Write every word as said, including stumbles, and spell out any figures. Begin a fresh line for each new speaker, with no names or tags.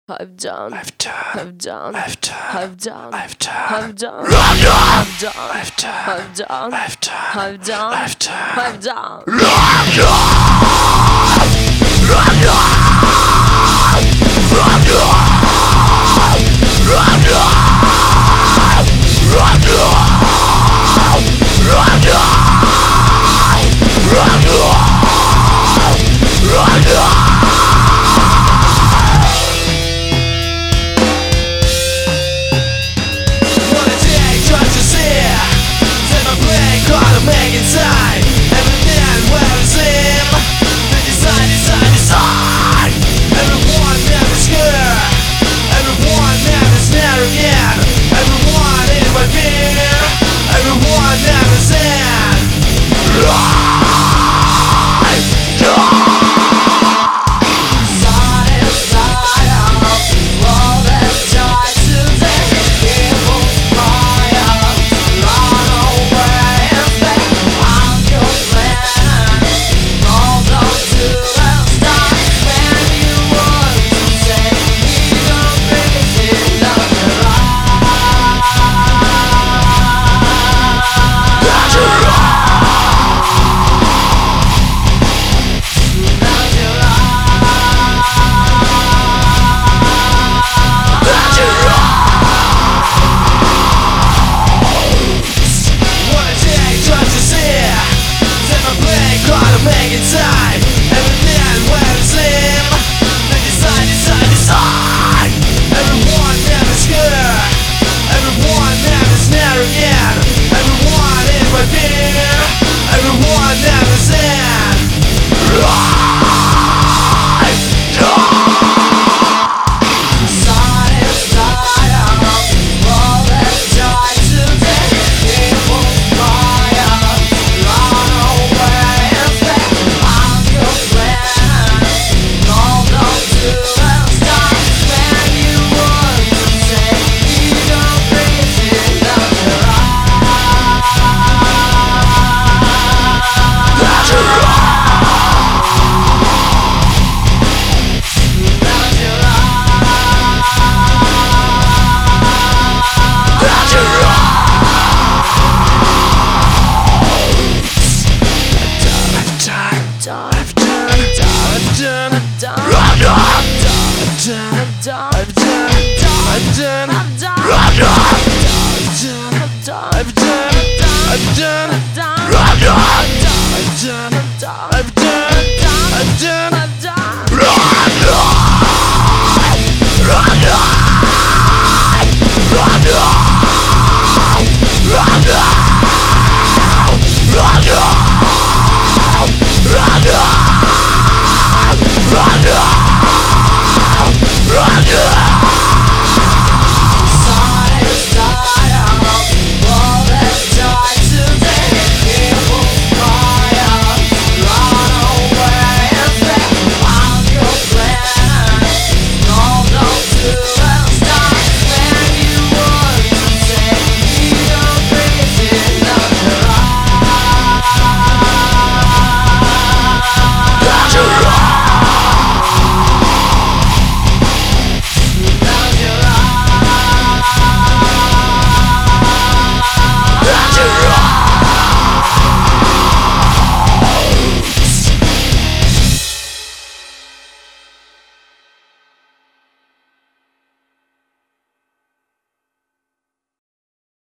I've done,
I've done,
I've done,
I've done,
I've done,
I've done,
I've done,
I've done,
I've done,
I've done,
I've done,
I've done,
I've done,
I've done,
I've done.
Make inside everything where it's in. They decide, decide, decide. Everyone never scared. Everyone never snare again. Everyone in my fear. Everyone never said. Make it time, everything where it's in. They decide, decide, decide. Everyone never scared. Everyone never snare again. Everyone in my fear. Everyone never said. Sun is tired of all that died today. People fire, run away.
I've done, I've done, I've done, I've done, I've done, I've done, I've done, I've done, I've done, I've done, I've done, I've done, I've done, I've done, I've done, I've done.